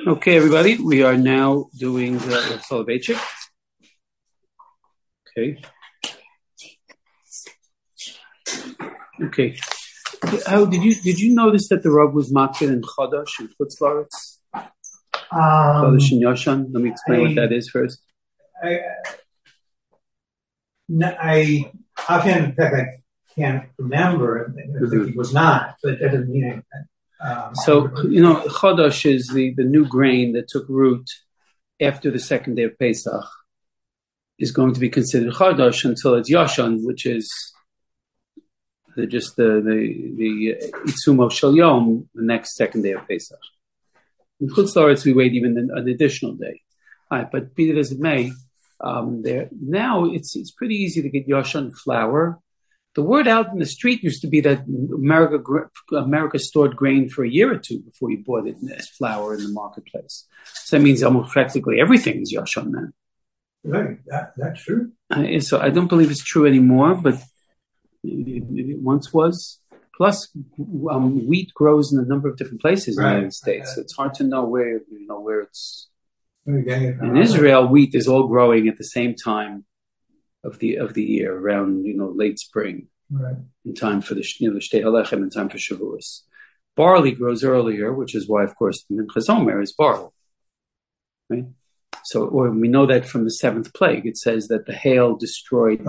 Okay, everybody, we are now doing Soloveitchik. Okay. How did you notice that the Rav was makir in Chodesh and Chutz La'aretz? Chodesh and Yoshan. Let me explain what that is first. I offhand, in fact, I can't remember if it was not, but that doesn't mean anything. So, Chodesh is the new grain that took root after the second day of Pesach is going to be considered Chodesh until it's Yoshan, which is the Itzumo Shel Yom, the next second day of Pesach. In Chutz La'aretz, we wait even an additional day. All right, but be it as it may, now it's pretty easy to get Yoshan flour. The word out in the street used to be that America stored grain for a year or two before you bought it as flour in the marketplace. So that means almost practically everything is Yoshan then. Right, that's true. So I don't believe it's true anymore, but it once was. Plus, wheat grows in a number of different places in the United States. So it's hard to know where it's. In Israel, wheat is all growing at the same time of the year, around late spring, right, in time for the Shtei Halechem, in time for Shavuos. Barley grows earlier, which is why, of course, the Minchas Omer is barley. Right. So, or we know that from the seventh plague. It says that the hail destroyed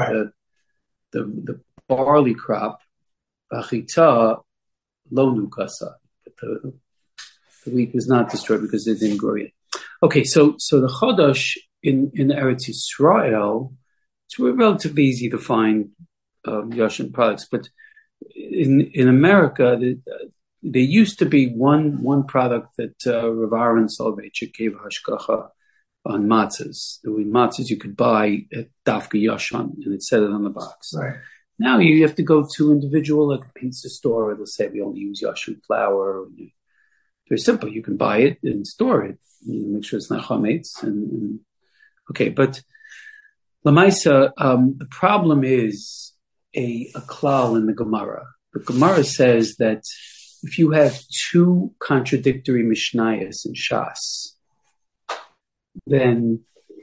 the barley crop. Bachita lo nukasa. The wheat was not destroyed because it didn't grow yet. Okay, so the Chodesh in Eretz Yisrael, it's relatively easy to find Yoshan products, but in America, there used to be one product that Rav Aaron Soloveitchik gave hashgacha on matzahs. There were matzahs you could buy at Dafka Yoshan, and it said it on the box. Right. Now you have to go to individual, like a pizza store, where they'll say we only use Yoshan flour. Very simple. You can buy it and store it. Make sure it's not chametz. Okay, but Lamaisa, the problem is a klal in the Gemara. The Gemara says that if you have two contradictory mishnayos in Shas, then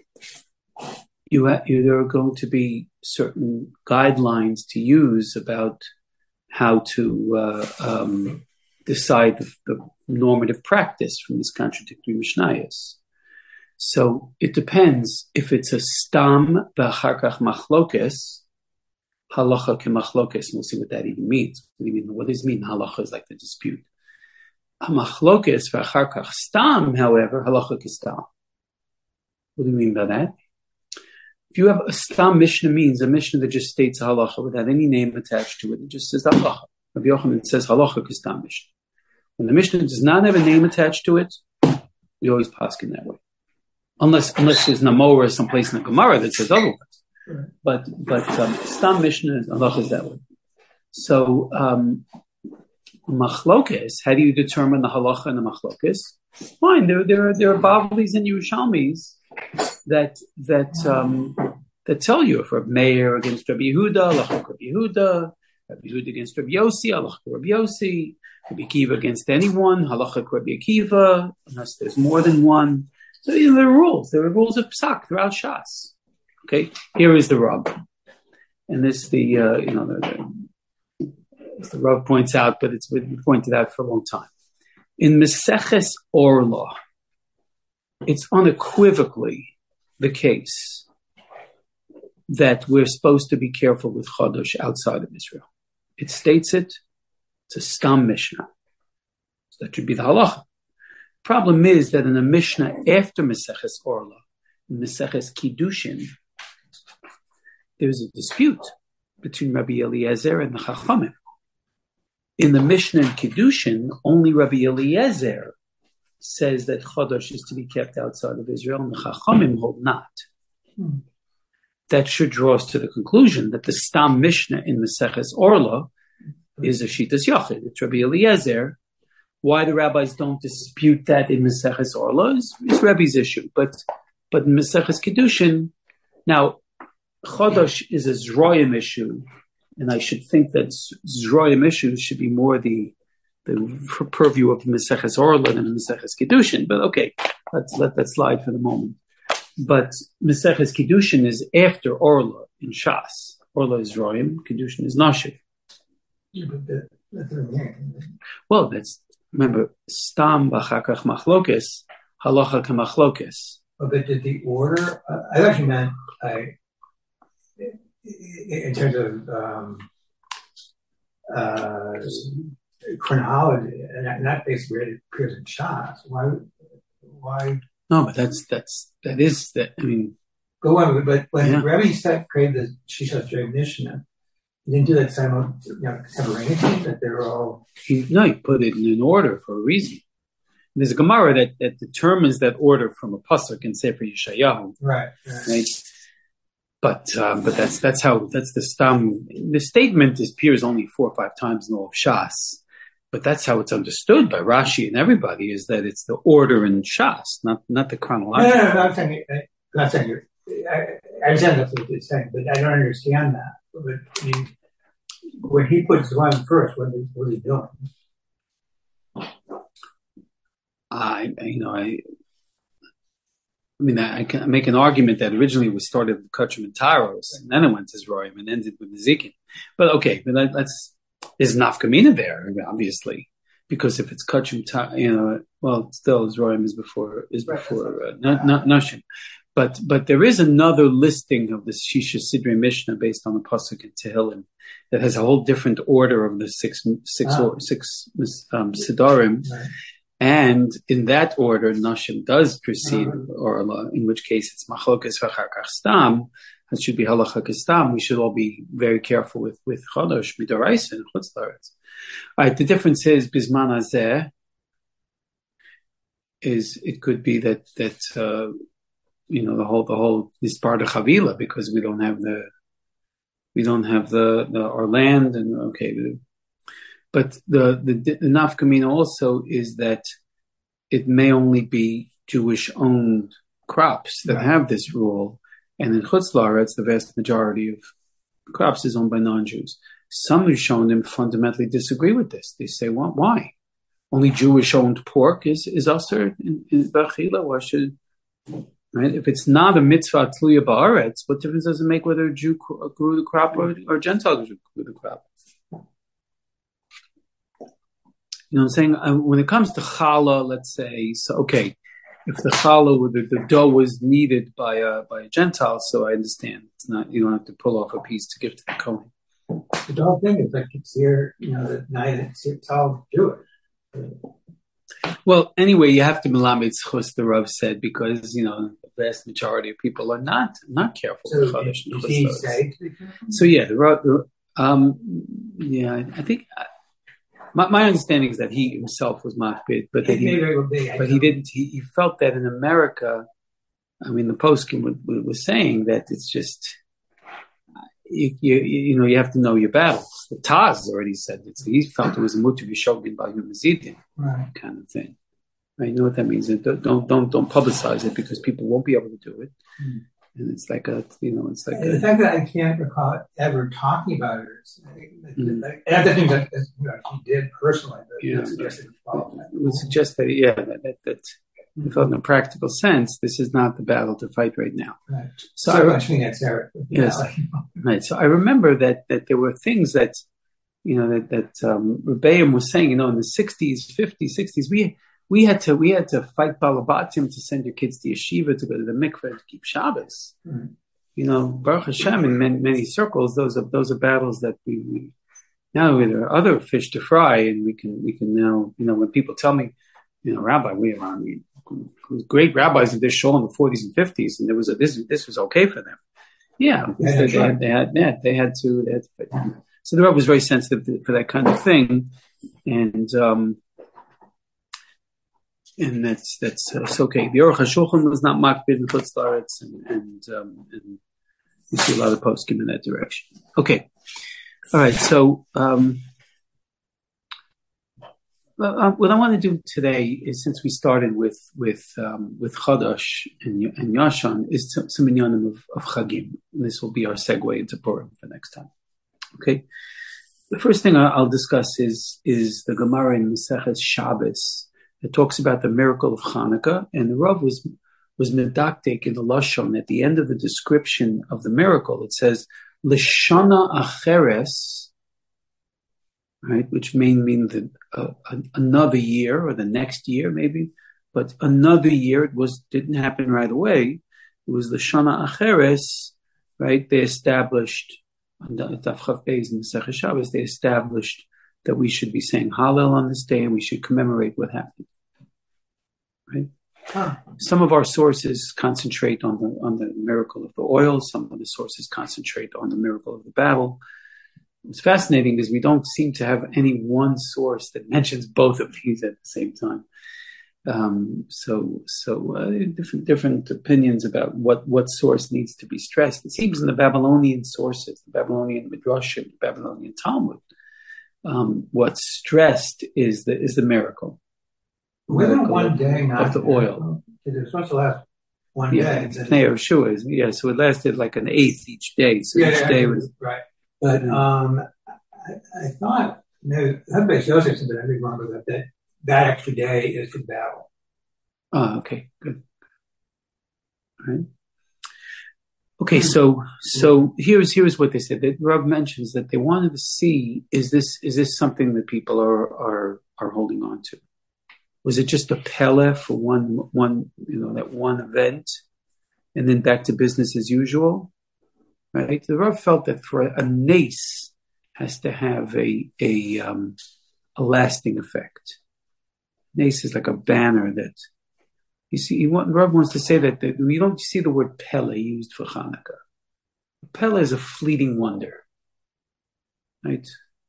there are going to be certain guidelines to use about how to decide the normative practice from this contradictory mishnayos. So it depends if it's a stam v'acharkach machlokes, halacha kemachlokes. We'll see what that even means. What does it mean? Halacha is like the dispute. Machlokes v'acharkach stam, however, halacha kestam. What do you mean by that? If you have a stam mishnah, means a mishnah that just states halacha without any name attached to it. It just says halacha. Rabbi Yochanan says halacha kestam mishnah. When the mishnah does not have a name attached to it, we always paskin that way. Unless there's Namora someplace in the Gemara that says otherwise. Right. But Stam Mishnah halacha is that way. So machlokes, how do you determine the halacha and the machlokes? Fine, there are Bavlis and Yerushalmis that tell you if Rabbi Meir against Rabbi Yehuda, halacha Rabbi Yehuda, Rabbi Yehuda against Rabbi Yossi, halacha Rabbi Yossi, Rabbi Akiva against anyone, halacha Rabbi Akiva, unless there's more than one. So there are rules. There are rules of psak throughout Shas. Okay, here is the Rav, and this the Rav points out, but it's been pointed out for a long time. In Meseches Orla, it's unequivocally the case that we're supposed to be careful with Chodesh outside of Israel. It states it. It's a stam mishnah. So that should be the halacha. Problem is that in the Mishnah after Meseches Orla, in Meseches Kiddushin, there's a dispute between Rabbi Eliezer and the Chachamim. In the Mishnah in Kiddushin, only Rabbi Eliezer says that Chodesh is to be kept outside of Israel, and the Chachamim hold not. That should draw us to the conclusion that the Stam Mishnah in Meseches Orla is a Shitas Yochid. It's Rabbi Eliezer. Why the rabbis don't dispute that in Meseches Orla is Rebbe's issue. But in Meseches Kiddushin, now, Chodesh is a Zroyim issue, and I should think that Zroyim issues should be more the purview of Meseches Orla and Meseches Kiddushin. But okay, let's let that slide for the moment. But Meseches Kiddushin is after Orla in Shas. Orla is Royim, Kiddushin is Nashiv. Yeah, but that's well, that's, remember, Stam B'chakach Machlokes, Halacha K'Machlokes. But did the order, I actually meant, in terms of chronology, and that basically where it appears in Shas. Why? No, but that is, I mean. Go on, but when Rebbe created the Shisha Drei Mishnah, he didn't do that contemporaneously, that they're all. He put it in an order for a reason. There's a Gemara that determines that order from a pasuk in Sefer Yeshayahu. Right. But that's how the stam. The statement appears only 4 or 5 times in all of Shas, but that's how it's understood by Rashi and everybody, is that it's the order in Shas, not the chronological. No, I'm not saying I understand that's what you're saying, but I don't understand that. But I mean, when he puts one first, what is he doing? I can make an argument that originally it was started with Kachim and Taros, and then it went to Zroim and ended with Nezikin. But okay, but there's nafkamina there, obviously, because if it's Kachim, still Zroim is before Nashim. But there is another listing of the Shisha Sidrei Mishnah based on the pasuk in Tehillim that has a whole different order of the six Siddharim. Right. And in that order, Nashim does precede Orla, in which case it's Machlokes v'Charkach Stam. It should be Halacha Kestam. We should all be very careful with Chodosh, Midoraisa, and Chutz La'aretz. All right, the difference is, Bizman Hazeh, it could be that the whole this part of Chavila, because we don't have our land, and okay. But the nafkamina also is that it may only be Jewish-owned crops that have this rule, and in Chutz La'aretz, the vast majority of crops is owned by non-Jews. Some Rishonim fundamentally disagree with this. They say, well, why? Only Jewish-owned pork is usher in Bechila. Why should, right? If it's not a mitzvah tluya ba'aretz, what difference does it make whether a Jew grew the crop or Gentile grew the crop? You know what I'm saying? When it comes to challah, let's say, so okay, if the challah, the dough was kneaded by a Gentile, so I understand. It's not, you don't have to pull off a piece to give to the Kohen. The whole thing is like it's here, the night it's all Jewish. Well, anyway, you have to melamed zchus, the Rav said, because the vast majority of people are not careful. So did he say to be careful? So yeah, the Rav, I think. My understanding is that he himself was makbid, but he didn't. He felt that in America, I mean, the poskim was saying that it's just you have to know your battles. The Taz already said it. So he felt it was a mutu b'shogin by Mazidin, right, kind of thing. Right? You know what that means? Don't publicize it because people won't be able to do it. Mm. And it's like the fact that I can't recall ever talking about it. And other things that he did personally. It would suggest that that we felt in a practical sense, this is not the battle to fight right now. Right. So Yes. Right. So I remember that there were things that Rebbeim was saying. In the 60s, 50s, 60s, we had to fight Balabatim to send your kids to yeshiva, to go to the mikveh, to keep Shabbos. Mm. Baruch Hashem, in many circles, those are battles that we now there are other fish to fry, and we can now, when people tell me, Rabbi, we great rabbis of this show in the 40s and 50s, and there was this was okay for them. Yeah, they had to fight. So the Rav was very sensitive for that kind of thing, and that's okay. The Aruch HaShulchan was not makbid in Chutz La'aretz, and you see a lot of poskim in that direction. Okay, all right. So what I want to do today is, since we started with Chodosh and Yashan, is some inyanim of Chagim. And this will be our segue into Purim for next time. Okay. The first thing I'll discuss is the Gemara in Maseches Shabbos. It talks about the miracle of Hanukkah, and the Rav was medaktik in the Lashon at the end of the description of the miracle. It says L'shana acheres, right, which may mean another year or the next year maybe, but another year. It didn't happen right away. It was L'shana acheres, right? They established. They established that we should be saying Hallel on this day and we should commemorate what happened. Right? Some of our sources concentrate on the miracle of the oil. Some of the sources concentrate on the miracle of the battle. What's fascinating is we don't seem to have any one source that mentions both of these at the same time. Different opinions about what source needs to be stressed. It seems in the Babylonian sources, the Babylonian Midrashim, the Babylonian Talmud, what's stressed is the miracle. Within one day, not of the oil. It was supposed to last one day. So it lasted like an eighth each day. So each day was right. But I thought everybody shows us that I think wrong about that extra day is for the battle. Oh, okay, good. All right. Okay, so here's what they said. That Rav mentions that they wanted to see is this something that people are holding on to? Was it just a pele for one that one event, and then back to business as usual? Right. The Rav felt that for a nace has to have a lasting effect. Nace is like a banner that you see. Rav wants to say that we don't see the word pele used for Hanukkah. Pele is a fleeting wonder, right?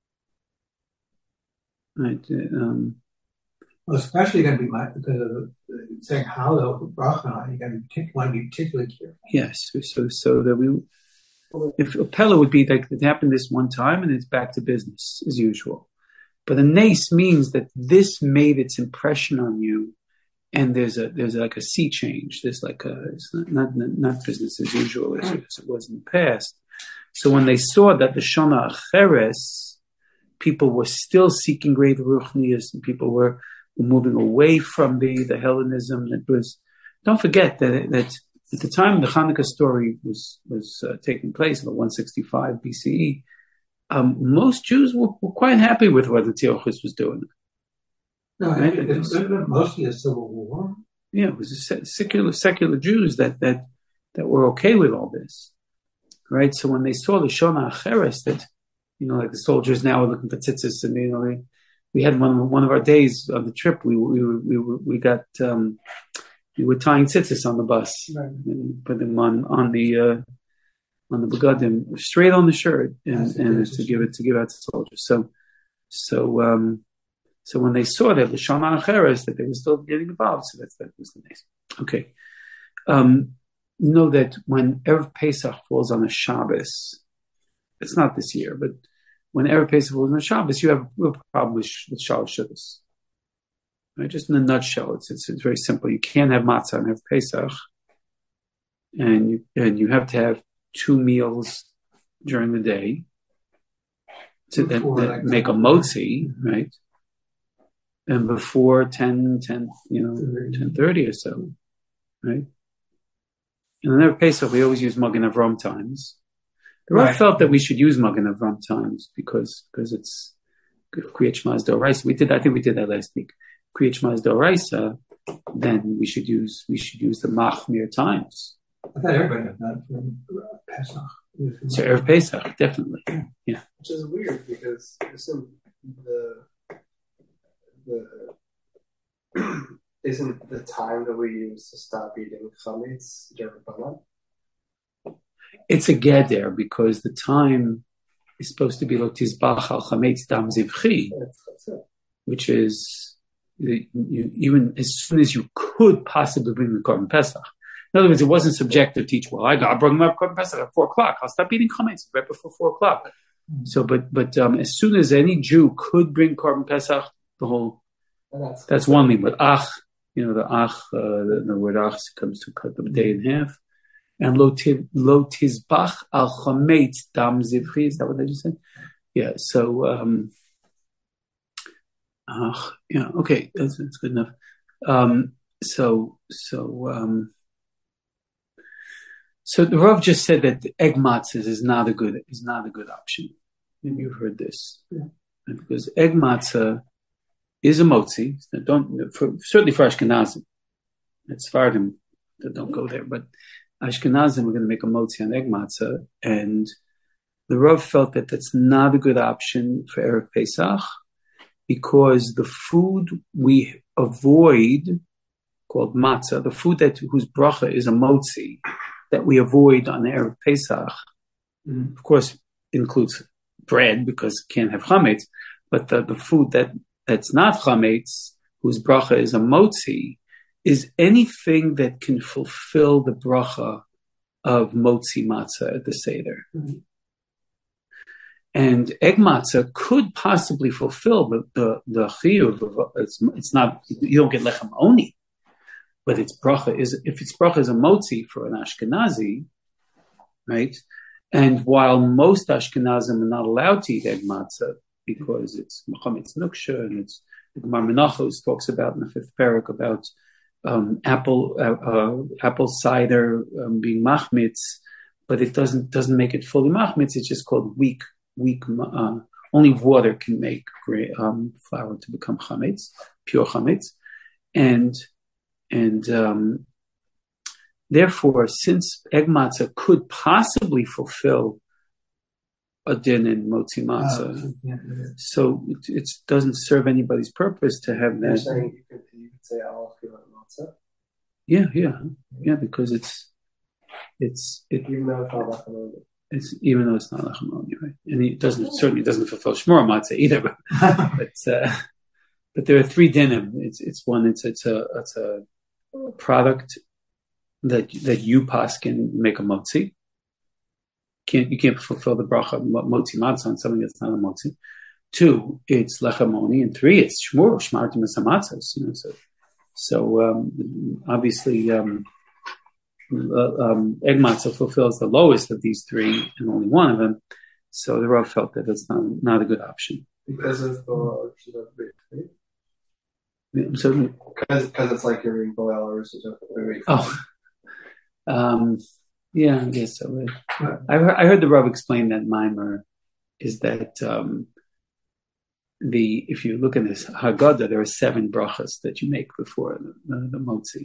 Right. Well, especially going to be because of saying Hallel bracha. You're going to want to be particularly careful. Yes. So that if a pele would be like it happened this one time and it's back to business as usual. But a nace means that this made its impression on you, and there's like a sea change. There's like it's not business as usual as it was in the past. So when they saw that the Shana Acheres, people were still seeking greater ruchnius, and people were moving away from the Hellenism that was. Don't forget that at the time the Hanukkah story was taking place in the 165 BCE. Most Jews were quite happy with what Antiochus was doing. No, right? It was mostly a civil war. Yeah, it was secular Jews that were okay with all this, right? So when they saw the Shona Acheres, that like the soldiers now are looking for tzitzis, and we had one of our days on the trip. We were tying tzitzis on the bus, right, and put them on the begadim, straight on the shirt, and to give out to soldiers. So when they saw that the Shana Acheres, that they were still getting involved, so that was the nice. Okay, that when Erev Pesach falls on a Shabbos, it's not this year, but when Erev Pesach falls on a Shabbos, you have a real problem with Shalosh Shabbos. Right? Just in a nutshell, it's very simple. You can't have matzah on Erev Pesach, and you have to have 2 meals during the day to that make a motzi, right? And before 10:30 or so, right? And in Erev Pesach, we always use Magen Avram times. The Rav felt that we should use Magen Avram times because it's Kriyat Shema is D'Oraisa. I think we did that last week. Kriyat Shema is D'Oraisa. Then we should use the Machmir times. I thought everybody had that for Pesach. So Erev Pesach, definitely. Yeah. Which is weird because isn't the time that we use to stop eating chametz Jerubbanan? It's a geder because the time is supposed to be lo tizbach al chametz dam zivchi, which is even as soon as you could possibly bring the Korban Pesach. In other words, it wasn't subjective. Teach I got to bring my Korban Pesach at 4:00. I'll stop eating chametz right before 4:00. So, but as soon as any Jew could bring Korban Pesach, the whole that's one thing. But the word ach comes to cut the day in half. And lo tizbach al chametz dam zivchi. Is that what they just said? Yeah. So, yeah. Okay, that's good enough. So the Rav just said that egg matzahs is not a good option. Maybe you've heard this, because egg matzah is a motzi. Certainly for Ashkenazim, it's Sephardim that don't go there, but Ashkenazim are going to make a motzi on egg matzah, and the Rav felt that that's not a good option for Erev Pesach, because the food we avoid, called matzah, the food whose bracha is a motzi, that we avoid on Erev Pesach, of course, includes bread, because it can't have chametz, but the food that's not chametz, whose bracha is a motzi, is anything that can fulfill the bracha of motzi matzah at the Seder. And egg matzah could possibly fulfill the chiyuv. It's not, you don't get lechem oni, but if its bracha is a motzi for an Ashkenazi, right? And while most Ashkenazim are not allowed to eat egg matzah because it's chametz nuksha, and it's the Gemara Menachos talks about in the 5th parak about apple cider being machmitz, but it doesn't make it fully machmitz. It's just called weak. Only water can make flour to become chametz, pure chametz, and therefore, since egg matzah could possibly fulfill a din in motzi matzah, so it doesn't serve anybody's purpose to have that. You're saying you could say al matzah? Yeah, because it's even though it's not lachamoni. Even though it's not lachamoni, right? And it certainly doesn't fulfill shmor matzah either. But there are 3 dinim. It's a product that you paskin make a motzi. You can't fulfill the bracha of motzi matzah on something that's not a motzi. 2, it's lechamoni, and 3, it's shmur shmartim esamatzos. So obviously, egg matzah fulfills the lowest of these 3, and only one of them. So the Rav felt that it's not a good option. Because of the So because it's like you're reading boil or yeah, I guess so. I heard the Rav explain that mimer is that if you look in this Haggadah, there are 7 brachas that you make before the motzi.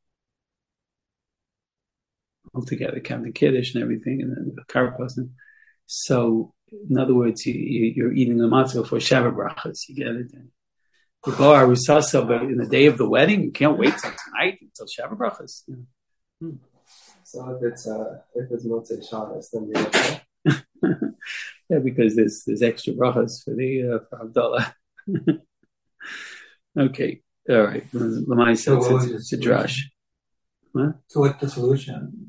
Altogether, counting Kiddush and everything, and then the Karpas. So, in other words, you're eating the matzah before Shabbat brachas. You get it? You go Arusasa, but in the day of the wedding, you can't wait till tonight until Shabbat brachas. Yeah. So if it's Motzei Shabbos, then you're okay. Yeah, because there's extra brachas for Abdullah. Okay, all right. Lamai says it's a drash. What? So what's the solution?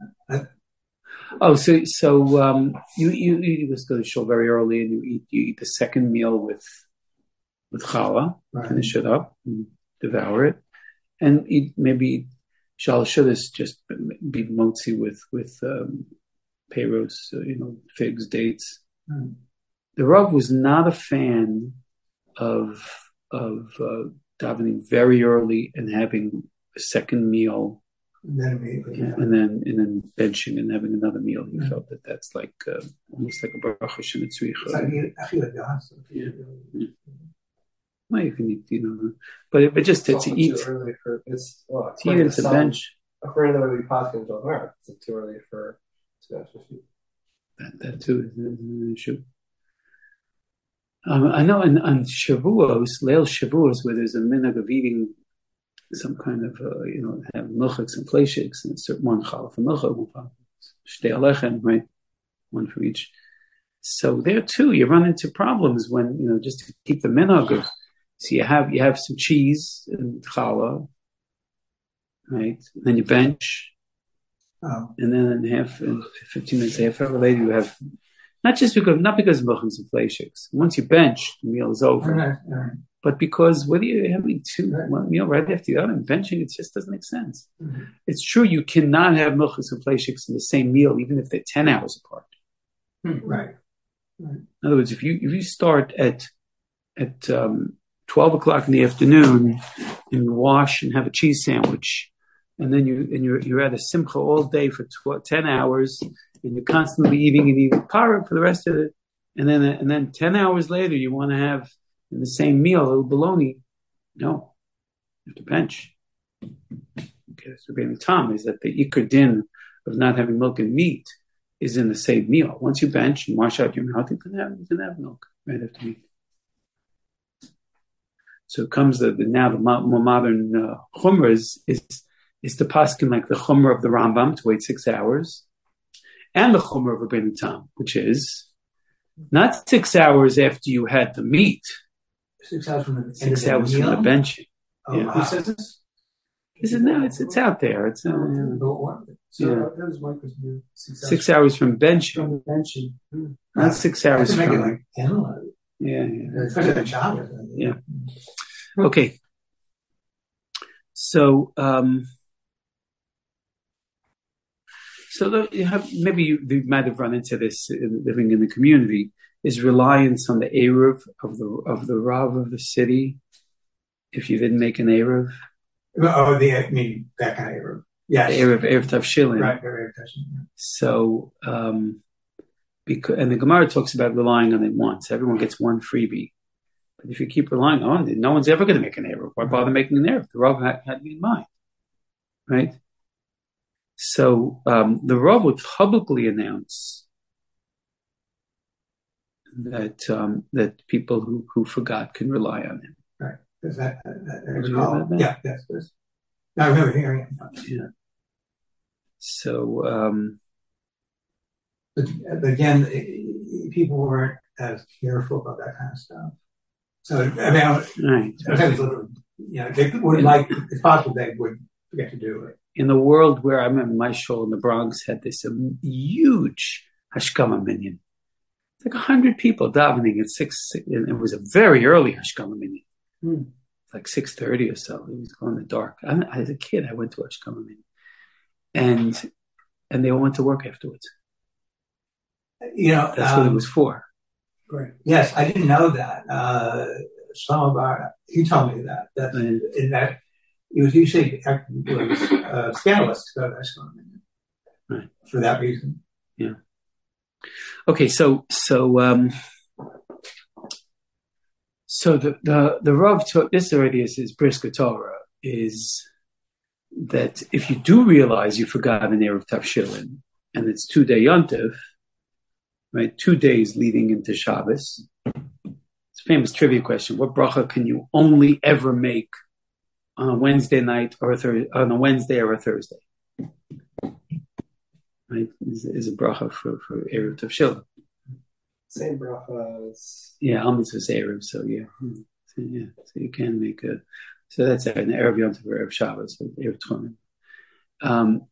So you just go to shul very early, and you eat the second meal with challah, right. Finish it up, and devour it, and maybe shal shudas just be motzi with peiros, figs, dates. Mm. The Rav was not a fan of davening very early and having a second meal. And then benching and having another meal. He felt that that's like almost like a bracha shemitzricha. Well, you can eat, but just to eat. Too early for it's to eat and to bench. According to the way we pass in America, it's too early for to bench. That too is an issue. I know on Shavuos, Leil Shavuos, where there's a minhag of eating some kind of, have milchiks and fleishiks, and it's one challah for milchik, one shtei alechem, right? One for each. So there too, you run into problems when, just to keep the minhag of, so you have some cheese and challah, right? And then you bench. Oh. And then in 15 minutes, half hour later, you have, not because of milchiks and fleishiks. Once you bench, the meal is over. Right. But because whether you're having one meal right after the other and benching, it just doesn't make sense. Mm-hmm. It's true you cannot have milchiks and fleishiks in the same meal, even if they're 10 hours apart. Right. Right. In other words, if you start at 12 o'clock in the afternoon and you wash and have a cheese sandwich, and then you're at a simcha all day for 10 hours, and you're constantly eating and eating parrot for the rest of it, and then 10 hours later you want to have in the same meal a little bologna. No, you have to bench. Okay, so being Tom is that the ikar din of not having milk and meat is in the same meal. Once you bench and wash out your mouth, you can have milk right after meat. So it comes the more modern chumrah is the paskin like the chumrah of the Rambam to wait 6 hours, and the chumrah of Rabbeinu Tam, which is not 6 hours after you had the meat. 6 hours from the 6 hours from the benching. Oh, yeah. wow. Who says this? Is it now? It's out there. It's So yeah. that was one question. 6 hours from benching, From the benching. not 6 hours Make it from. like 10 11. Yeah. Especially the Shabbos. Yeah. Okay. So you might have run into this living in the community, is reliance on the Eruv of the Rav of the city. If you didn't make an Eruv. Oh, I mean that kind of Eruv. Yes. Eruv Tavshilin. Right, Eruv Tavshilin. So because the Gemara talks about relying on it once. Everyone gets one freebie. But if you keep relying on it, no one's ever going to make an Eruv. Why bother making an Eruv? The Rav had me in mind. Right? So the Rav would publicly announce that people who forgot can rely on him. Right. Is that that? Yeah, yes. I remember hearing it. Yeah. So but again, people weren't as careful about that kind of stuff. So I mean, right. They would like, it's possible they would forget to do it. In the world where I remember my shul in the Bronx had this huge Hashkama minyan. It's like 100 people davening at 6, and it was a very early Hashkama minyan. Like 6:30 or so. It was going in the dark. As a kid, I went to Hashkama minyan. And they all went to work afterwards. That's what it was for. Right. Yes, I didn't know that. He told me that. In that it was usually scandalous to go to Hashkama minyan. Right. For that reason. Yeah. Okay, so the Rav taught this already is Brisker Torah, is that if you do realize you forgot an Erev Tavshilin and it's 2-day Yontif, right, 2 days leading into Shabbos. It's a famous trivia question. What bracha can you only ever make on a Wednesday night or on a Wednesday or a Thursday? Right, is a bracha for Erev Tavshilin. Same bracha as... Yeah, Almonds is Erev, so yeah. So you can make a... So that's an Erev Yontif or Erev Shabbos, so Erev Tchonim.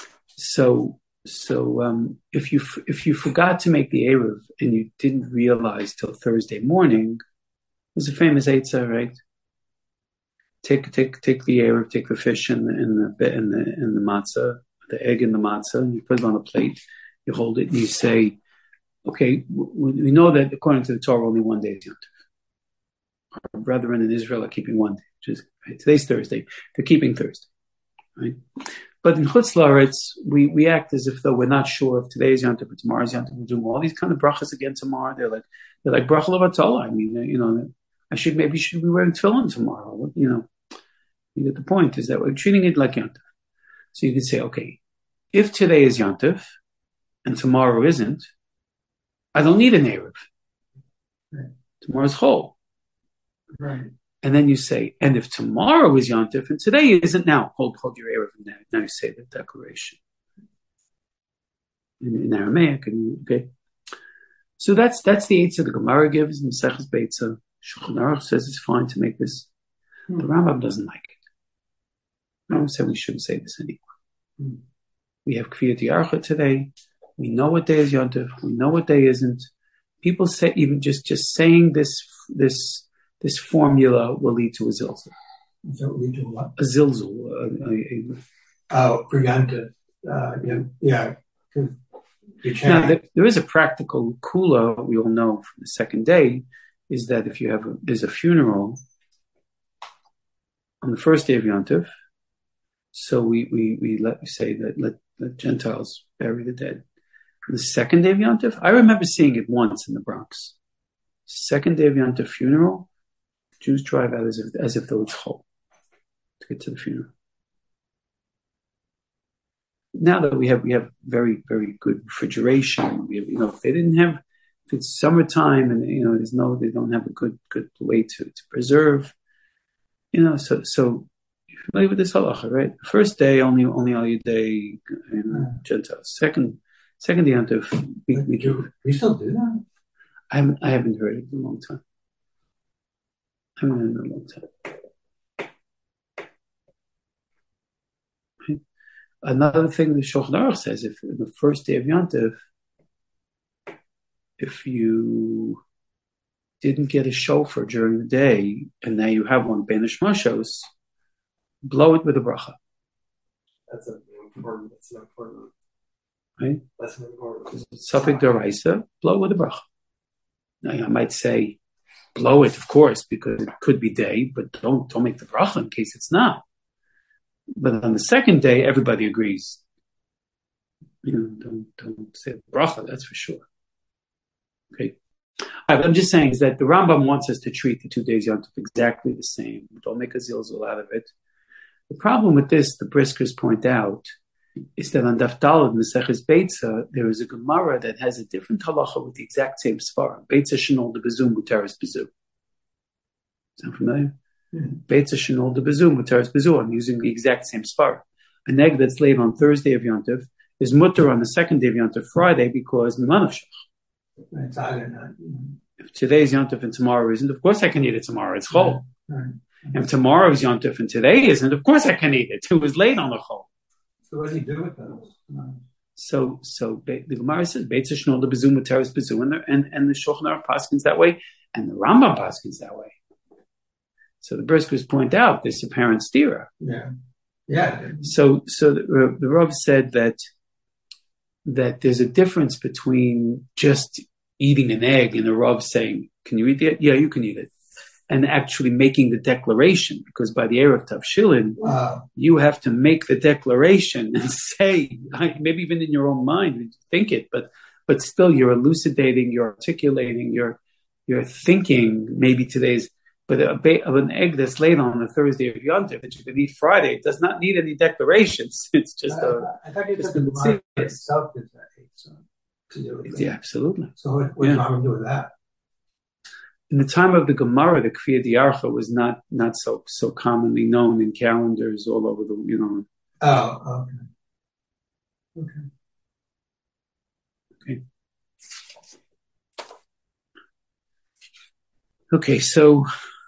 So if you forgot to make the Erev and you didn't realize till Thursday morning, there's a famous Eitzah, right? Take the Erev, take the fish and the matzah, the egg and the matzah, and you put it on a plate. You hold it and you say, okay, we know that according to the Torah, only 1 day is Yontif. Our brethren in Israel are keeping 1 day, which is right, today's Thursday. They're keeping Thursday, right? But in Chutz La'aretz, we act as if though we're not sure if today is Yontif or tomorrow is Yontif. We're doing all these kind of brachas again tomorrow. They're like bracha l'vatala. I mean, I should be wearing tefillin tomorrow. You get the point. Is that we're treating it like Yontif. So you could say, okay, if today is Yontif and tomorrow isn't, I don't need an Erev. Right. Tomorrow's whole. Right. And then you say, and if tomorrow is Yontif and today isn't, now hold your Erev. Now you say the declaration in Aramaic. Okay. So that's the Eitzah the Gemara gives in Maseches Beitza. Shulchan Aruch says it's fine to make this. The Rambam doesn't like it. Rambam said we shouldn't say this anymore. We have Kviyat Yarcha today. We know what day is Yontif. We know what day isn't. People say even just saying this formula will lead to a zilzul. So it will lead to what? A zilzul. For Yontif. Yeah. Now, there is a practical kula we all know from the second day, is that if you have there's a funeral on the first day of Yom Tov, so we say that let Gentiles bury the dead. On the second day of Yom Tov, I remember seeing it once in the Bronx. Second day of Yom Tov funeral, Jews drive out as if they were chol to get to the funeral. Now that we have very, very good refrigeration, we have, if they didn't have, if it's summertime and they don't have a good way to preserve, so you're familiar with this halacha, right? The first day only al yedei Gentiles. Second day Yom Tov, we still do that. I haven't heard it in a long time. Another thing the Shulchan Aruch says, if in the first day of Yom Tov, if you didn't get a shofar during the day, and now you have one ben hashmashos, blow it with a bracha. That's important. Right? That's important. Safek d'oraisa, blow with a bracha. Now I might say, blow it, of course, because it could be day, but don't make the bracha in case it's not. But on the second day, everybody agrees. Don't say bracha, that's for sure. Okay. But I'm just saying is that the Rambam wants us to treat the 2 days Yom Tov exactly the same. Don't make a zilzul out of it. The problem with this, the Briskers point out, is that on Daf Daled Maseches Beitza, there is a Gemara that has a different halacha with the exact same svara. Beitza shenol de bezum muteres bezu. Sound familiar? Beitza shenol de bezum muteres bezu. I'm using the exact same svara. An egg that's laid on Thursday of Yom Tov is mutter on the second day of Yom Tov, Friday, because mimanavshach. If today's Yom Tov and tomorrow isn't, of course I can eat it tomorrow. It's chol. Right. And if tomorrow is Yom Tov and today isn't, of course I can eat it. It was late on the chol. So what does he do with those? So the Gemara says Beitza shenol de bezum muteres bezu, and the Shulchan Aruch paskins that way, and the Rambam paskins that way. So the Briskers point out this apparent stira. Yeah. So the Rav said that there's a difference between just eating an egg and the Rav saying, "Can you eat it?" Yeah, you can eat it, and actually making the declaration, because by the Erev Tavshilin, you have to make the declaration and say, maybe even in your own mind, you think it, but still you're elucidating, you're articulating, you're thinking. Maybe today's. But of an egg that's laid on the Thursday of Yom Tov that you can eat Friday, it does not need any declarations. It's just I thought you said the Gemara itself is that to do with it. Yeah, absolutely. So what does Rambam do with that? In the time of the Gemara, the Kfiyah D'Archa was not so commonly known in calendars all over the Oh, okay. Okay, so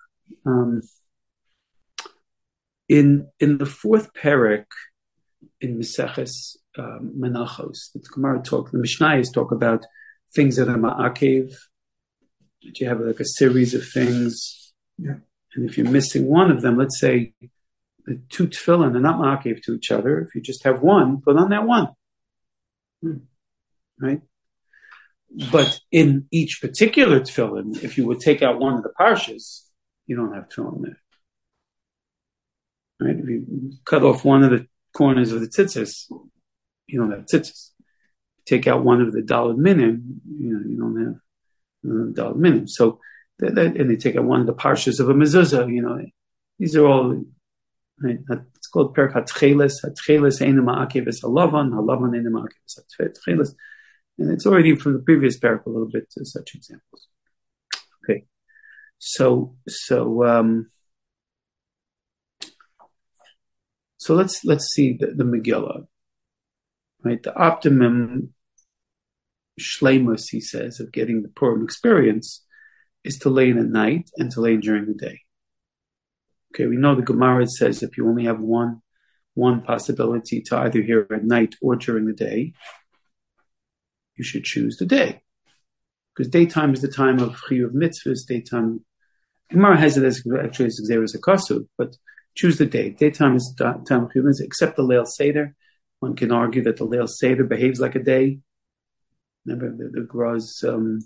in the fourth parak in Maseches Menachos, the Gemara the Mishnayos talk about things that are ma'akev, that you have like a series of things, and if you're missing one of them, let's say the two tefillin are not ma'akev to each other. If you just have one, put on that one, right? But in each particular tefillin, if you would take out one of the parshas, you don't have tefillin there. Right? If you cut off one of the corners of the tzitzis, you don't have tzitzis. Take out one of the daled minim, you don't have daled minim. So, and they take out one of the parshas of a mezuzah, these are all, right? It's called Perek HaTcheles. HaTcheles eina ma'akev es halavan, halavan eina ma'akev es HaTcheles. And it's already from the previous parak a little bit to such examples. Okay, so let's see the Megillah, right? The optimum shleimus, he says, of getting the Purim experience is to lay in at night and to lay in during the day. Okay, we know the Gemara says if you only have one possibility to either hear at night or during the day, you should choose the day, because daytime is the time of chiyuv mitzvahs. Daytime, Gemara has it as actually as xeris akasuv, but choose the day. Daytime is the time of chiyuv mitzvahs, except the Leil Seder. One can argue that the Leil Seder behaves like a day, Remember the Groz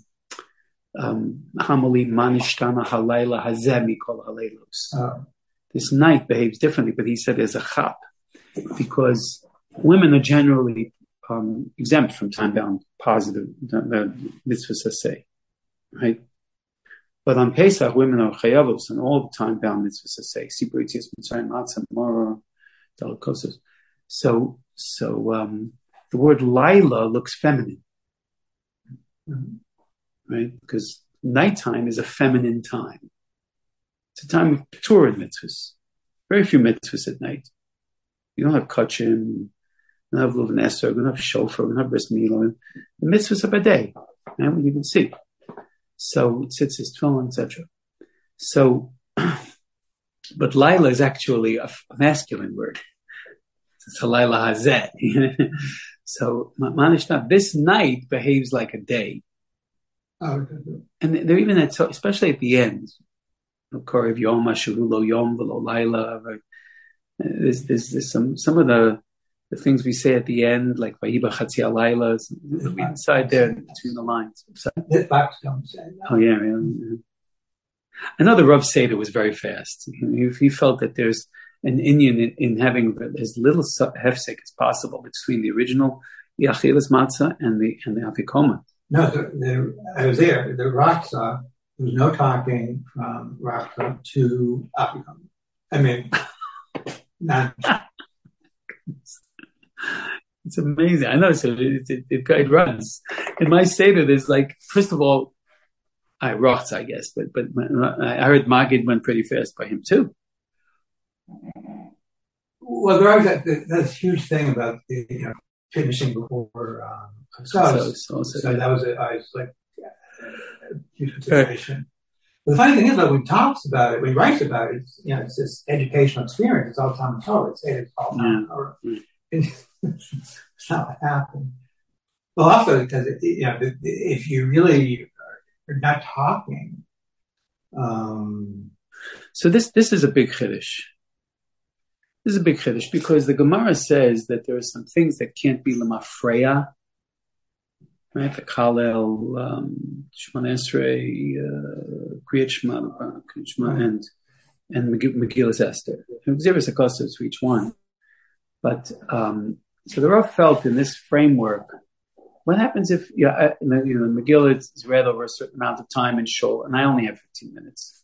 Hamali Manishtana Halayla Hazemi Kol Halaylos. This night behaves differently, but he said there's a chap because women are generally exempt from time-bound positive mitzvahs say, right? But on Pesach, women are chayavos and all the time-bound mitzvahs say. Sipur Yitzias Mitzrayim, Matzah, Menorah, Delicacies. So the word Laila looks feminine, right? Because nighttime is a feminine time. It's a time of Torah mitzvahs. Very few mitzvahs at night. You don't have kachim, you don't have luv and esrog, you don't have shofar, you don't have bris milah. The mitzvahs are by day, and you can see. So it sits as tefillin, etc. So, but Laila is actually a masculine word. It's a Laila hazeh. So Manishna, this night behaves like a day. And they're even at, especially at the end. Korev Yom Asherulo Yom V'lo Laila. There's some of the things we say at the end, like Vayiba Chatzi Alayla, inside there between the lines. Oh yeah. I know the Rav Seder was very fast. He felt that there's an Indian in having as little hefsek as possible between the original Yachilas Matzah and the Afikoman. No, I was there. The Raksa, there was no talking from Raksa to Afikoman. I mean, none. It's amazing. I know. So it runs. In my Seder, there's like, first of all, I guess, but I heard Magid went pretty fast by him too. Well, there was that's a huge thing about the finishing before. So that was I was like huge consideration. The funny thing is, though, when he talks about it, when he writes about it, it's this educational experience. It's all time Torah. It's all time Torah. It's not what happened. Well, also because if you really are not talking, so this is a big chiddush. This is a big chiddush because the Gemara says that there are some things that can't be lemafreya, right? The Kalel, Shemon Esrei, Kriyat Shema, and Megillas Esther. Xeris Akostas for each one. But so the Rav felt in this framework, what happens if Megillah is read over a certain amount of time in Shul, and I only have 15 minutes,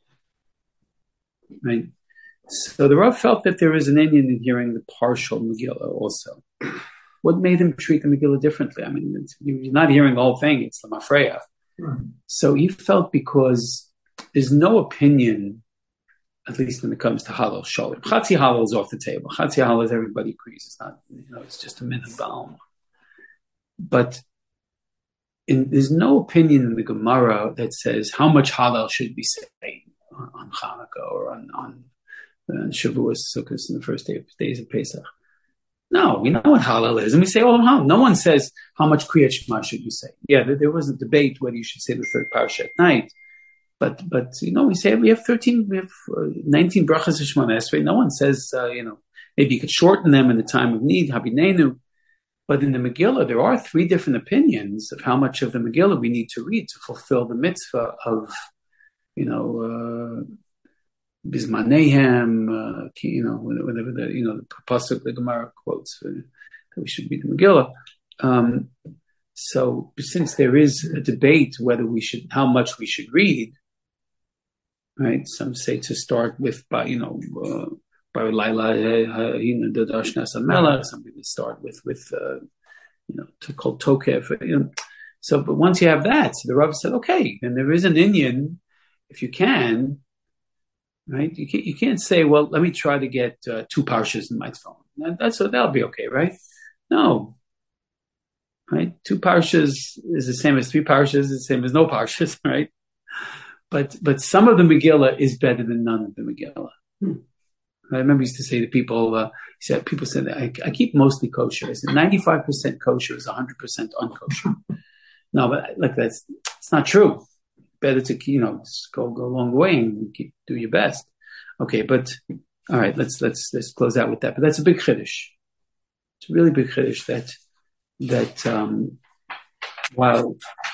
right? So the Rav felt that there is an Indian in hearing the partial Megillah also. What made him treat the Megillah differently? I mean, you're not hearing the whole thing; it's the Mafreya. So he felt because there's no opinion, at least when it comes to Halal Shalom. Chatzi Halal is off the table. Chatzi Halal is everybody agrees. It's not, it's just a minute baum. But there's no opinion in the Gemara that says how much Halal should be said on Hanukkah or on Shavuos, Sukkot, in the first days of Pesach. No, we know what Halal is, and we say all Halal. No one says how much Kriyat Shema should you say. Yeah, there was a debate whether you should say the third parsha at night. But we say we have 19 brachas of Shemona Esrei. No one says maybe you could shorten them in the time of need, Habinenu. But in the Megillah, there are 3 different opinions of how much of the Megillah we need to read to fulfill the mitzvah of, Bismanehem, whatever the pasuk the Gemara quotes that we should read the Megillah. So since there is a debate how much we should read, right? Some say to start with by Laila Dadash Mela. Some people start with to call Tokev. So, but once you have that, so the Rav said, okay, then there is an Indian, if you can, right? You can't say, well, let me try to get 2 parshas in my phone. That'll be okay, right? No. Right? 2 parshas is the same as 3 parshas, is the same as no parshas, right? But some of the Megillah is better than none of the Megillah. I remember I used to say to people, people said, I keep mostly kosher. I said 95% kosher is 100% unkosher. No, but it's not true. Better to just go a long way and do your best. Okay, but all right, let's close out with that. But that's a big chiddush. It's a really big chiddush that while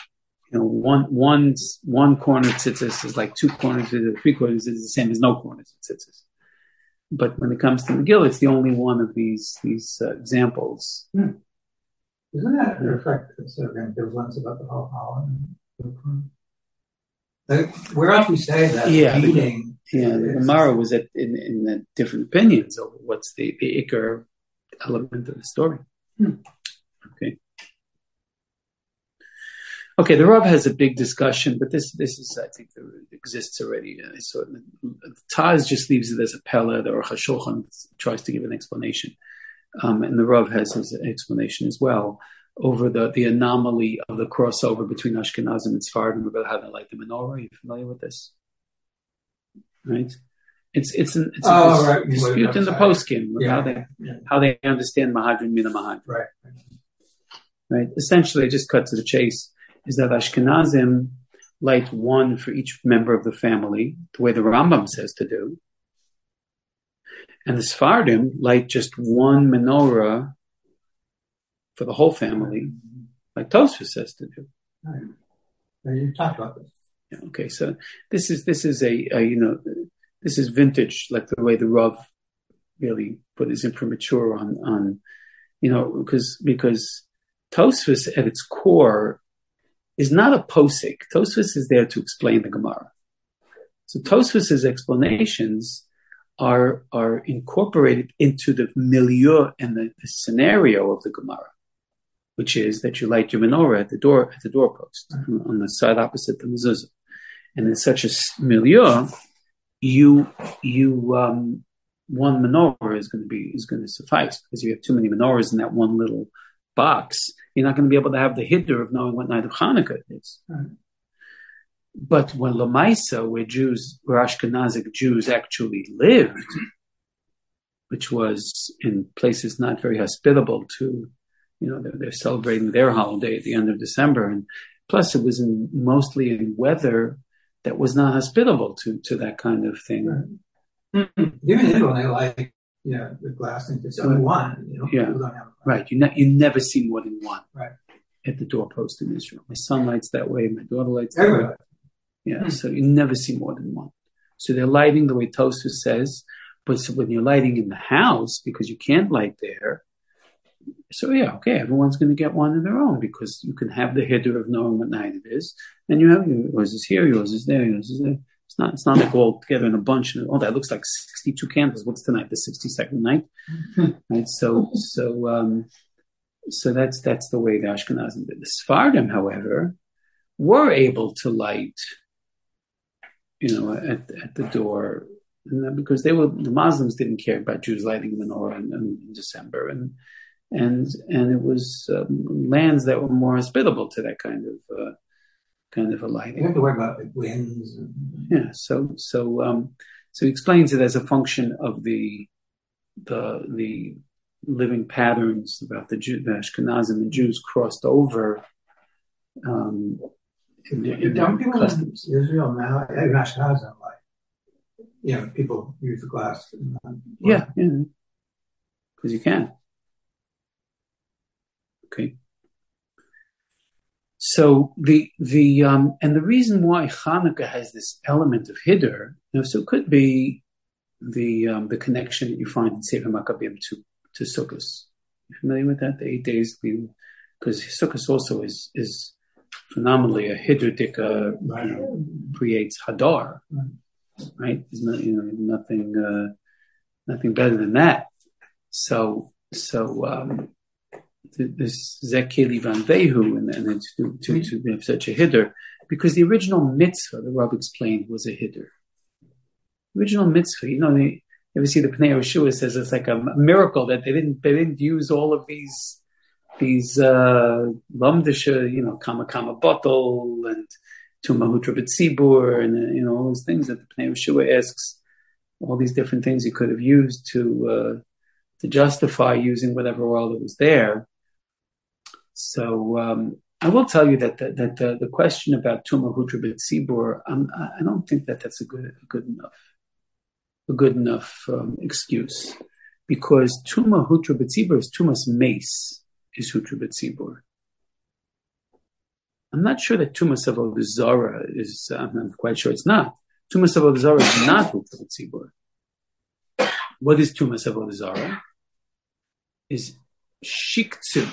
one corner tzitzis is like 2 corners, 3 corners is the same as no corners tzitzis. But when it comes to Megillah, it's the only one of these examples. Isn't that a effect sort of ambivalence about the whole Holland? Where else we say that reading? The Gemara was in the different opinions over what's the ikar element of the story. Okay, the Rav has a big discussion, but this is, I think, exists already. So Taz just leaves it as a pella. The Aruch HaShulchan tries to give an explanation, and the Rav has his explanation as well over the anomaly of the crossover between Ashkenazim and Sephardim about how they light the menorah. Are you familiar with this? Right? It's a dispute in the poskim how they understand Mahadrin Mina Mahadrin. Right. Essentially, just cut to the chase. Is that Ashkenazim light one for each member of the family, the way the Rambam says to do, and the Sephardim light just one menorah for the whole family, like Tosfos says to do. Right. You've talked about this. Yeah, okay, so this is this is vintage, like the way the Rav really put his imprimatur on because Tosfos at its core is not a posik. Tosfos is there to explain the Gemara. So Tosfos's explanations are incorporated into the milieu and the scenario of the Gemara, which is that you light your menorah at the doorpost on the side opposite the mezuzah, and in such a milieu, one menorah is going to suffice, because you have too many menorahs in that one little box. You're not going to be able to have the hiddur of knowing what night of Hanukkah it is. Right. But when Lamaisa, where Ashkenazic Jews actually lived, which was in places not very hospitable to, they're celebrating their holiday at the end of December, and plus it was mostly in weather that was not hospitable to that kind of thing. Right. Even in Israel, they like the glass thing. It's only one. Right. You never see more than one. Right. At the doorpost in Israel. My son lights that way. My daughter lights that way. Yeah. So you never see more than one. So they're lighting the way Tosfos says, but when you're lighting in the house, because you can't light there. So everyone's going to get one of their own, because you can have the hiddur of knowing what night it is, and you have yours is here, yours is there, yours is there. It's not like all together in a bunch. And that looks like 62 candles. What's tonight? The 62nd night, right? So that's the way the Ashkenazim did. The Sephardim, however, were able to light, at the door, because the Muslims didn't care about Jews lighting the menorah in December, and it was lands that were more hospitable to that kind of a lighting. You have to worry about the winds. So he explains it as a function of the living patterns about the Ashkenazim and Jews crossed over. Don't people customs. In Israel now, even Ashkenazim, people use the glass. Because you can. Okay. So the reason why Hanukkah has this element of hiddur, so it could be the connection that you find in Sefer Maccabim to Sukkot. You familiar with that? The 8 days, because Sukkot also is phenomenally a hiddur dika, creates hadar, right? There's nothing better than that. So. This Zekeli Van Vehu, and to have such a hiddur, because the original mitzvah, the Rav explained, was a hiddur. Original mitzvah, you ever see the Pnei Yehoshua says it's like a miracle that they didn't use all of these lamdisha, kama bottle and tumahutra b'tzibur and all those things that the Pnei Yehoshua asks, all these different things you could have used to justify using whatever oil that was there. So I will tell you that the question about Tumah Hutra B'Tzibur, I don't think that's a good enough excuse, because Tumah Hutra B'Tzibur is Tumas Mace is Hutra B'Tzibur. I'm not sure that Tumas Avodah Zarah is. I'm quite sure it's not. Tumas Avodah Zarah is not Hukrat Tzibur. What is Tumas Avodah Zarah? Is Shiktsu.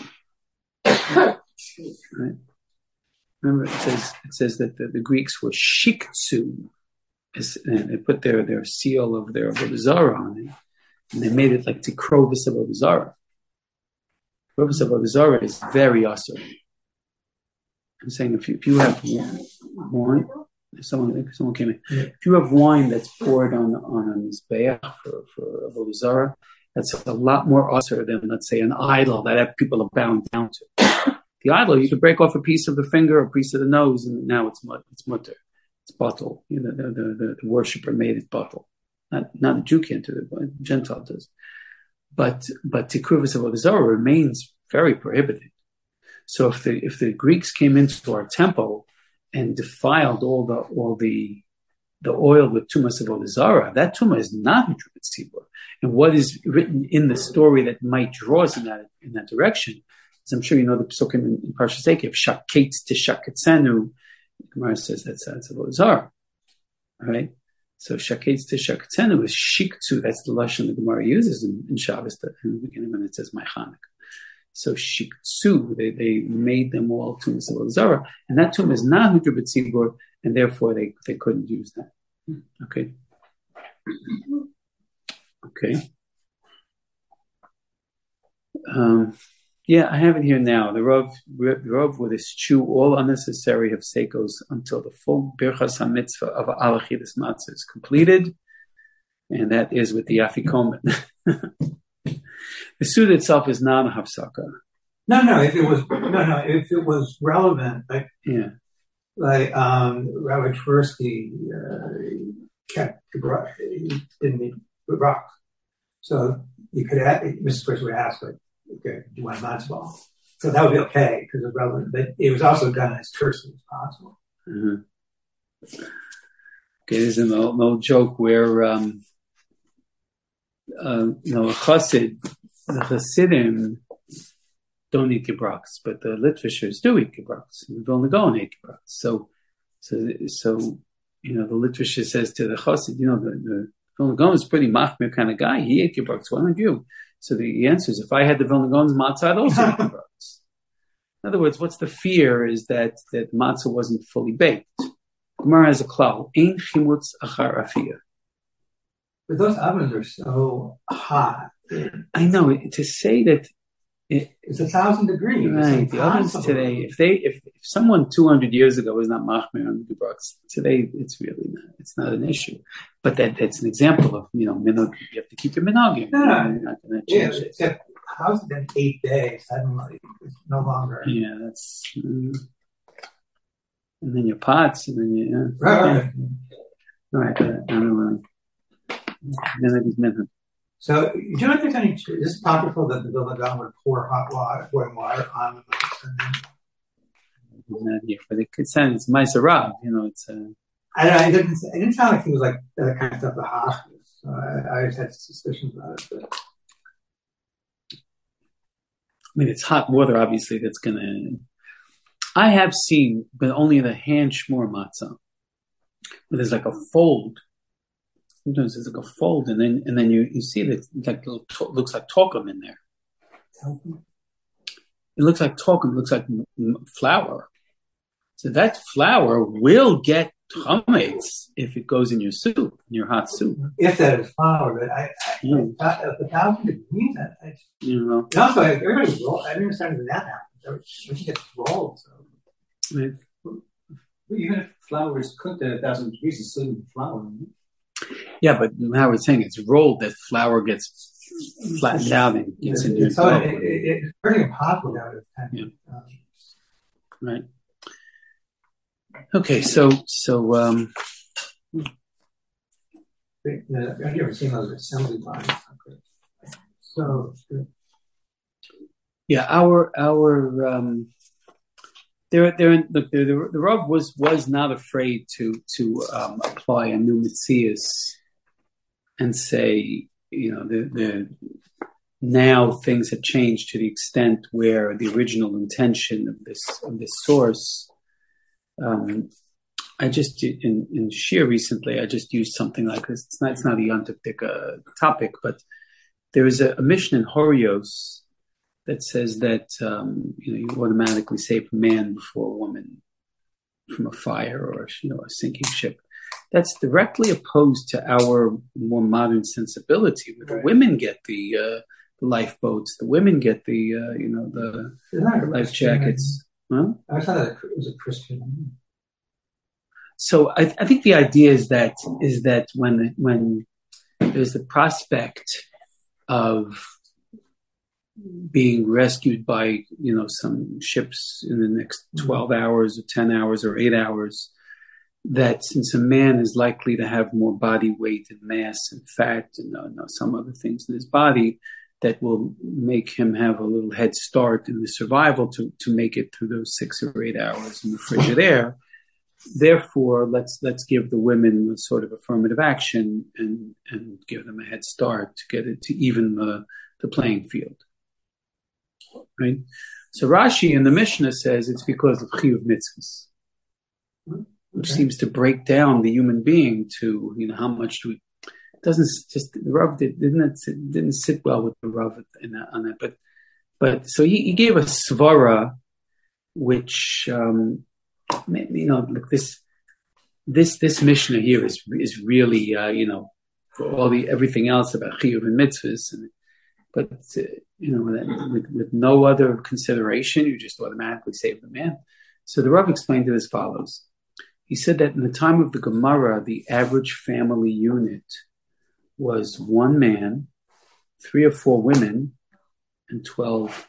Right? Remember, it says that the Greeks were Shiktsu. And they put their seal of their Avodah Zarah on it, and they made it like Tikrovis Avodah Zarah. Tikrovis Avodah Zarah is very awesome. I'm saying if you have wine, someone came in. If you have wine that's poured on a mizbeach for Avodah Zarah, that's a lot more awesome than, let's say, an idol that people are bound down to. The idol, you could break off a piece of the finger, a piece of the nose, and now it's mutter. It's bottle. The worshiper made it bottle. Not a Jew can't do it, but a Gentile does. But Tikrovis Avodah Zarah remains very prohibited. So if the Greeks came into our temple and defiled all the oil with Tumas Avodah Zarah, that Tumah is not Hukrat Tzibur. And what is written in the story that might draw us in that direction, as I'm sure you know the Psukim in Parshas Eikev, Shaketz Tishakatzenu. Gemara says that's Avodah Zarah, right? So Shaketz Tishakatzenu is Shiktsu. That's the lashon the Gemara uses in Shabbos in the beginning when it says Ma'chanik. So Shiktsu, they made them all Tumas Avodah Zarah, and that Tumah is not Hukrat Tzibur, and therefore they couldn't use that. Okay. Yeah, I have it here now. The Rav would eschew all unnecessary hafsekos until the full Birchas HaMitzvah of Al-Achidas Matzah is completed, and that is with the Afikomen. The Suda itself is not a hafsaka. No. If it was relevant, like Rabbi Tversky kept he didn't need the rocks, so you could ask. Mrs. Tversky would ask, like, okay, do you want a matzo ball? So that would be okay because it's relevant. But it was also done as tersely as possible. Mm-hmm. Okay, there's an old joke where a chassid, the chassidim don't eat kibraks, but the Litvishers do eat kibraks. The Vilna Gaon ate kibraks. So the Litvisher says to the chassid, the Vilna Gaon is a pretty machmir kind of guy. He ate kibraks. Why don't you? So the answer is, if I had the Vilna Gaon's matzah, I'd also eat kibraks. In other words, what's the fear is that matzah wasn't fully baked. Gemara has a klal, ein chimutz achar afiyah. But those ovens are so hot. I know, to say that it's 1,000 degrees. Right, the ovens today, if someone 200 years ago was not machmir on the kibraks, today it's not an issue. But that's an example of, minhag, you have to keep your minhagim. No. You're not going to change it. Except, how's it been 8 days? Suddenly, it's no longer. Yeah, that's. And then your pots, and then you. Right. Right, I don't know. Minhag. So, do you know if there's any? Is this apocryphal that the Vilna Gaon would pour boiling water on the Not here, but it could sound it's Ma'aseh. It's it didn't sound like he was like that kind of stuff. The Hach. So I just had suspicions about it. But. I mean, it's hot water, obviously. That's gonna. I have seen, but only in the hand shmur matzah, where there's like a fold. Sometimes there's like a fold, and then you see that like looks like talcum in there. It looks like talcum. It looks like flour. So that flour will get chametz if it goes in your soup, in your hot soup. If that is flour, but I 1,000 degrees. Also, everybody roll. I didn't understand when that happens. Everything gets rolled. So. Right. Even if flour is cooked at 1,000 degrees, it's still flour. Yeah, but how we're saying it's rolled, that flour gets flattened out and gets into your throat. It's pretty impossible now. Right. Okay, so I've never seen those assembly lines. So yeah, the Rav was not afraid to apply a new Metzias and say, now things have changed to the extent where the original intention of this source I just in Shir recently, I just used something like this. It's not a Yontif topic, but there is a mission in Horios that says that you automatically save a man before a woman from a fire or a sinking ship. That's directly opposed to our more modern sensibility, where the women get the lifeboats, the women get the life jackets. Huh? I thought it was a Christian. So I think the idea is that when there's the prospect of being rescued by some ships in the next 12 hours or 10 hours or 8 hours, that since a man is likely to have more body weight and mass and fat and some other things in his body, that will make him have a little head start in the survival to make it through those 6 or 8 hours in the frigid air. Therefore, let's give the women a sort of affirmative action and give them a head start to get it to even the playing field. Right? So Rashi in the Mishnah says it's because of chiyuv mitzvahs, which seems to break down the human being to how much do we. It doesn't just the Rav didn't sit well with the Rav on that, but so he gave a svara, which look, this Mishnah here is really for all everything else about chiyuv and mitzvahs, but with no other consideration, you just automatically save the man. So the Rav explained it as follows. He said that in the time of the Gemara, the average family unit was 1 man, 3 or 4 women, and 12,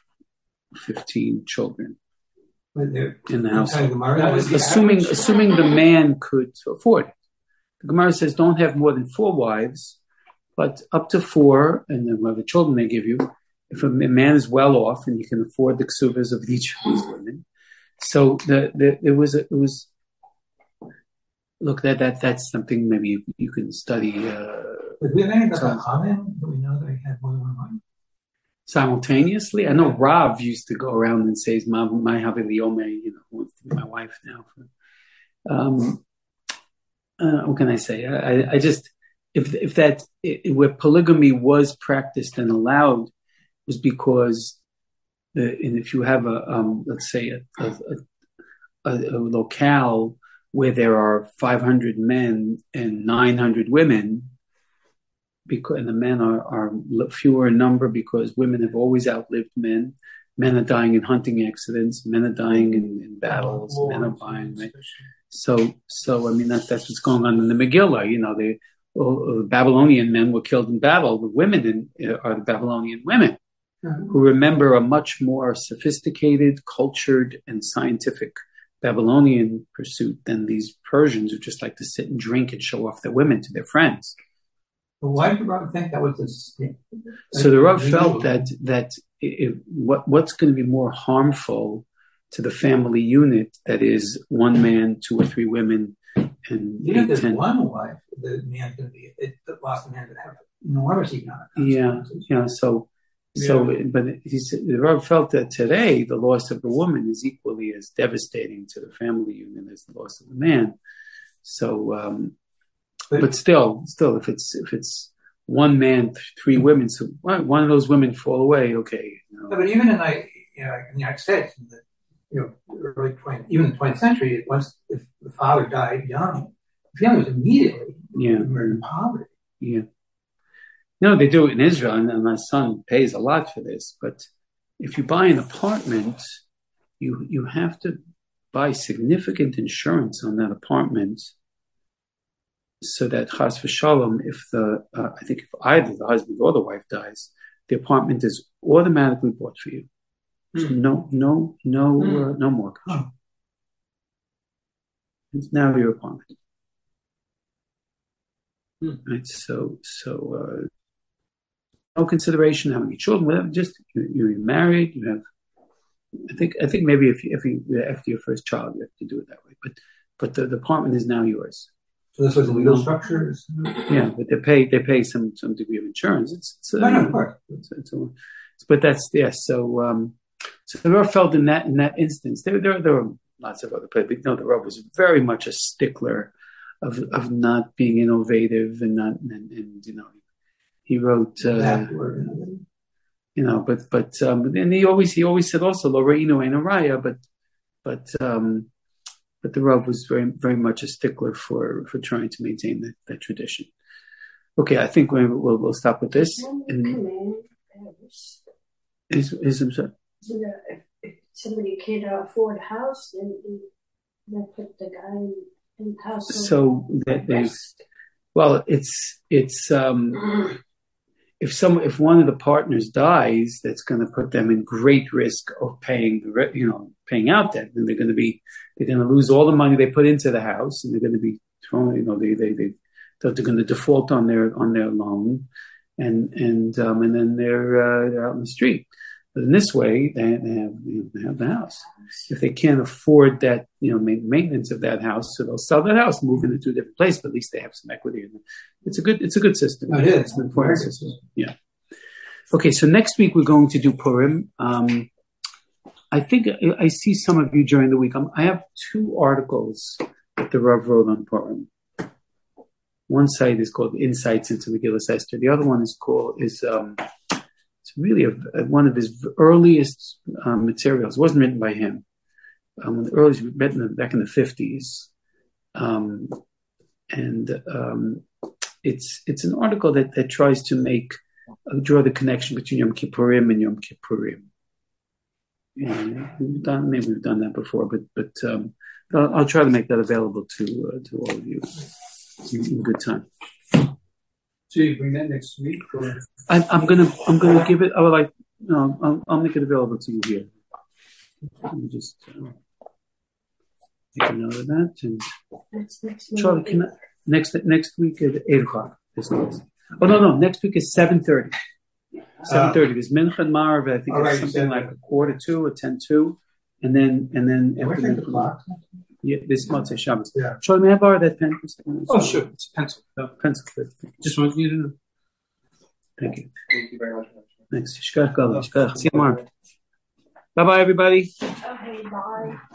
15 children in the house. Assuming the man could afford it. The Gemara says don't have more than 4 wives, but up to 4, and then whatever children they give you. If a man is well off and he can afford the ksuvas of each of these women, so it was. Look, that's something maybe you can study. But we have any Chachamim? Do we know that he had more than 1 wife? Simultaneously, I know Rav used to go around and say, "My Havili Ome, wants to be my wife now." What can I say? I just where polygamy was practiced and allowed was because and if you have let's say a locale where there are 500 men and 900 women, and the men are fewer in number because women have always outlived men. Men are dying in hunting accidents. Men are dying in battles. Men are dying. Right? So I mean that's what's going on in the Megillah. The Babylonian men were killed in battle. The women are the Babylonian women who remember a much more sophisticated, cultured, and scientific Babylonian pursuit than these Persians who just like to sit and drink and show off their women to their friends. But why did the Rav think that was this? So the Rav felt that what's going to be more harmful to the family unit that is 1 man, 2 or 3 women, and even if there's 1 wife, the man's going to be the lost man would have enormous economic consequences. But the Rav felt that today the loss of the woman is equally as devastating to the family unit as the loss of the man. So, but still, if it's 1 man, 3 women, so 1 of those women fall away, okay. But even in the United States, in the early 20th century, once if the father died young, the family was immediately in poverty. Yeah. No, they do it in Israel, and my son pays a lot for this. But if you buy an apartment, you have to buy significant insurance on that apartment, so that chas v'shalom, if either the husband or the wife dies, the apartment is automatically bought for you. So no mortgage. Oh. It's now your apartment. Right. So. No consideration how many children, whatever. Just you're married. You have. I think maybe if after your first child, you have to do it that way. But the apartment is now yours. So this was a legal structure. Yeah, but they pay some degree of insurance. Of course. But that's So the Rav felt in that instance there were lots of other places. But the Rav was very much a stickler of not being innovative and not, and he wrote, but and he always said also, Lo re'inu ein araya, but the Rav was very, very much a stickler for trying to maintain that tradition. Okay, I think we'll stop with this. If somebody can't afford a house, then they put the guy in the house. So if one of the partners dies, that's going to put them in great risk of paying out debt. Then they're going to lose all the money they put into the house, and they're going to be thrown. They're going to default on their loan, and then they're out in the street. But in this way, they have the house. If they can't afford that, maintenance of that house, so they'll sell that house, move into a different place. But at least they have some equity in it. It's a good system. It is. It's an important system. Yeah. Okay, so next week we're going to do Purim. I think I see some of you during the week. I have 2 articles that the Rav wrote on Purim. One site is called Insights into Megillas Esther. The other one is it's really one of his earliest materials. It wasn't written by him. The earliest written back in the 50s, it's an article that tries to draw the connection between Yom Kippurim and Yom Kippurim. We've done that before, but I'll try to make that available to all of you in good time. So you bring that next week, or I'm gonna give it. I'll make it available to you here. Let me just make a note of that. And Charlie, next week at 8:00. Oh no! Next week is 7:30. 7:30. There's Mincha and Marav. I think it's something like 1:45 or 10:02, and then after Mincha. Yeah, this Motzei Shabbos. Yeah. Charlie, may I borrow that pen for a second? oh sure, it's a pencil. No, Pencil. just want you to know. Thank you. Thank you very much. Thanks. Shkach, Shkach. See you tomorrow. Bye-bye, everybody. Okay, bye.